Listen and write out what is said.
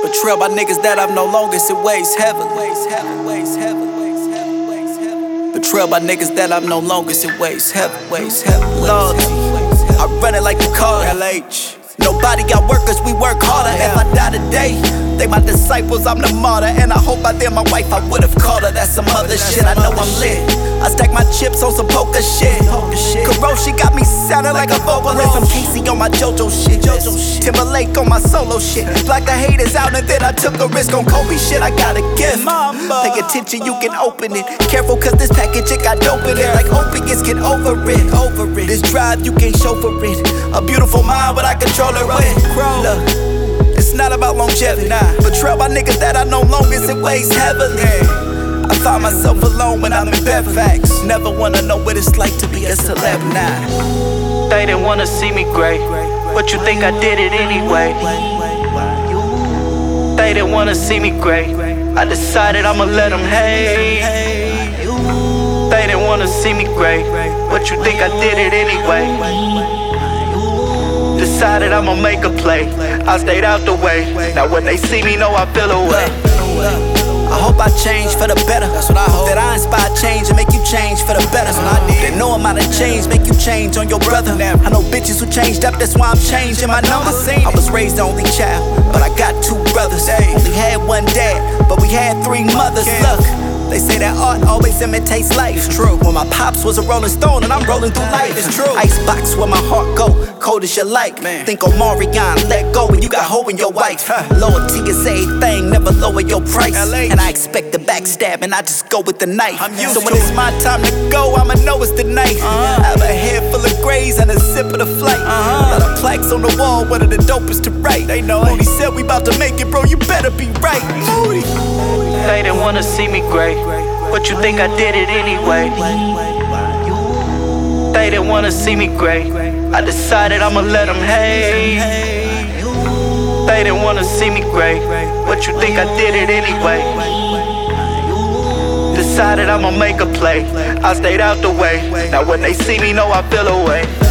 Betrayed by niggas that I've known longest, it weighs heavily. Betrayed by niggas that I've known longest, it weighs heavy. Loyalty, I run it like you call it LH. Nobody got workers, we work harder. If I die today, they my disciples, I'm the martyr. And I hope by then my wife, I would've called her. That's some other shit, I know I'm lit. I stack my chips on some poker shit. Karoshi got me sounding like a vocalist. I'm Casey on my JoJo shit. Timberlake on my solo shit. Blocked the haters out and then I took a risk on Kobe shit. I got a gift. Pay attention, you can open it. Careful cause this package, it got dope in it. Like opiates, get over it. This drive, you can't chauffeur it. A beautiful mind, but I control it with. Look, it's not about longevity. Betrayed by niggas that I know longest, it weighs heavily. I find myself alone when I'm in bed. Facts. Never wanna know what it's like to be a celeb now. They didn't wanna see me great, but you think I did it anyway. They didn't wanna see me great, I decided I'ma let them hate. They didn't wanna see me great, but you think I did it anyway. Decided I'ma make a play, I stayed out the way. Now when they see me, know I feel away. I hope I change for the better. That's what I hope. That I inspire change and make you change for the better. That's what I did. That no amount of change make you change on your brother. I know bitches who changed up, that's why I'm changing my number. I was raised the only child, but I got 2 brothers. Only had 1 dad, but we had 3 mothers. Look, they say that art always imitates life. It's true. When my pops was a rolling stone and I'm rolling through life. It's true. Icebox where my heart go, cold as you like. Think Omarion, let go when you got hoe in your wife. Loyalty is everything, never lower your price. And I expect the backstab and I just go with the knife. So when it's my time to go, I'ma know it's the night. I have a head full of grays and a sip of the flight. A lot of plaques on the wall, one of the dopest to write. They know Moody said we about to make it, bro, you better be right. Moody. They didn't wanna see me great, but you think I did it anyway. They didn't wanna see me great, I decided I'ma let them hate. They didn't wanna see me great, but you think I did it anyway. Decided I'ma make a play, I stayed out the way. Now when they see me, know I feel away.